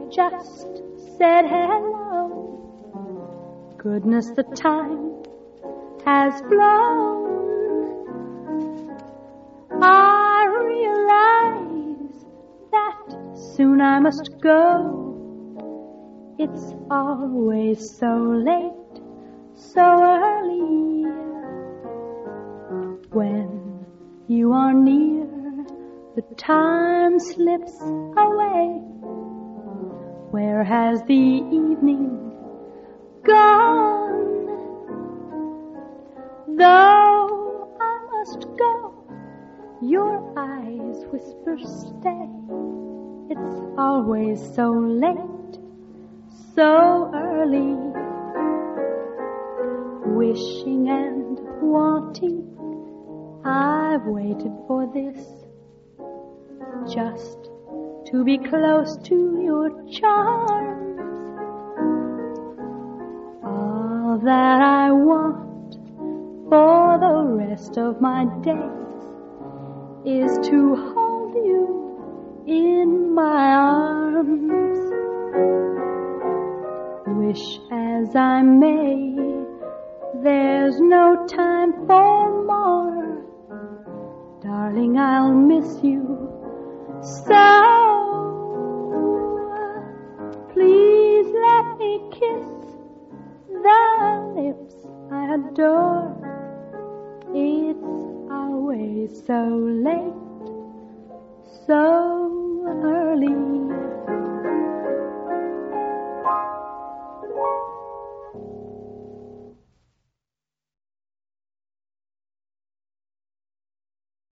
just said hello. Goodness, the time has flown. I realize that soon I must go. It's always so late, so early. When you are near, the time slips away. Where has the evening gone? Though I must go, your eyes whisper stay. It's always so late, so early. Wishing and wanting, I've waited for this, just to be close to your charms. All that I want for the rest of my days is to hold you in my arms. Wish as I may, there's no time for more. Darling, I'll miss you so. Please let me kiss the lips I adore. It's always so late, so early.